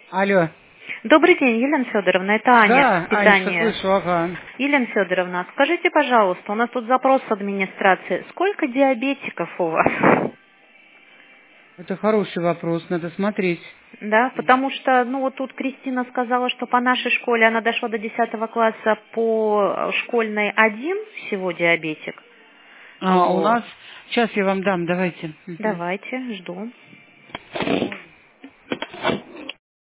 Алло. Добрый день, Елена Федоровна, это Аня, Да, Анечка, питание. слышу, ага. Елена Федоровна, скажите, пожалуйста, у нас тут запрос с администрации. Сколько диабетиков у вас? Это хороший вопрос, надо смотреть. Да, потому что, вот тут Кристина сказала, что по нашей школе она дошла до 10 класса, по школьной 1 всего диабетик. У Вот. нас... Сейчас я вам дам, давайте. Мгм. Давайте, жду.